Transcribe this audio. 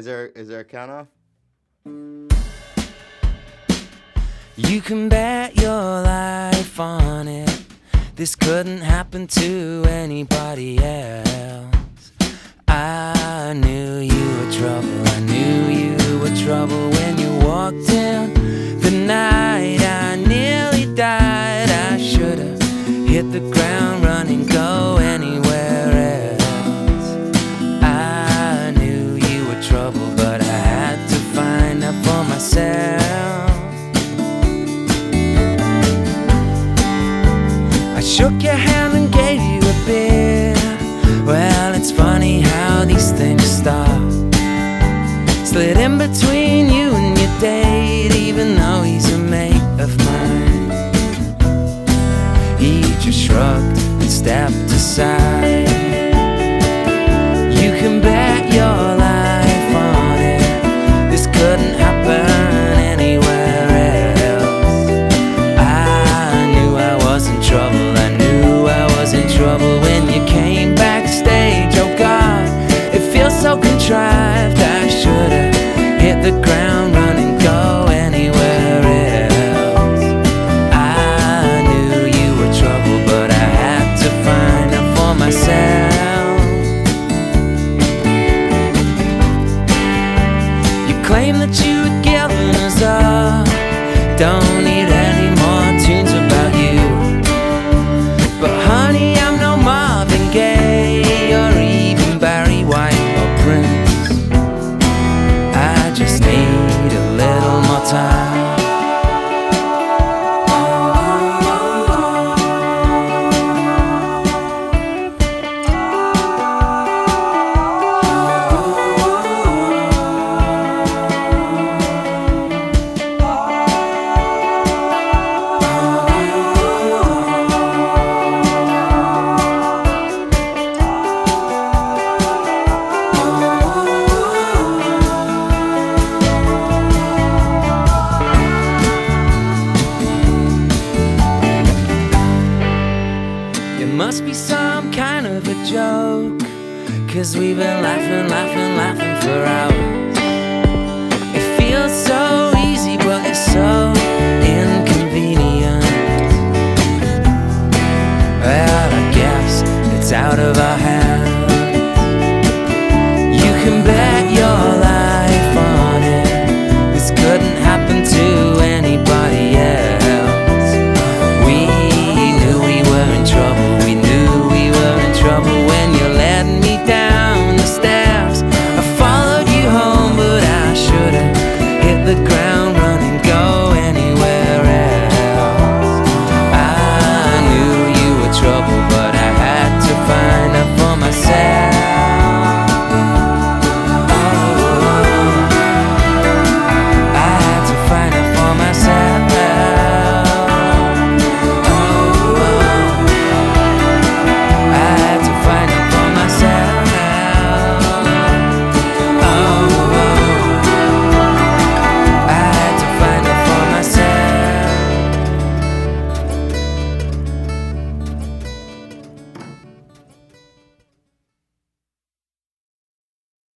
Is there a count off? You can bet your life on it. This couldn't happen to anybody else. I knew you were trouble. I knew you were trouble when you walked in. The night I nearly died. I should've hit the ground running, go anywhere else. I knew you were trouble, but I had to find out for myself. I shook your hand and gave you a beer. Well, it's funny how these things start. Slid in between you and your date, even though he's a mate of mine. He just shrugged and stepped aside. You can bet your life on it. This couldn't happen anywhere else. I knew I was in trouble. I knew I was in trouble when you came backstage. Oh God, it feels so contrived. I should've hit the ground running, go anywhere else. I knew you were trouble, but I had to find out for myself. You claim that you had given us up. Don't need any more tunes about you. But honey, I'm no Marvin Gaye or even Barry White or Prince. I just need a little more time. It must be some kind of a joke, 'cause we've been laughing, laughing, laughing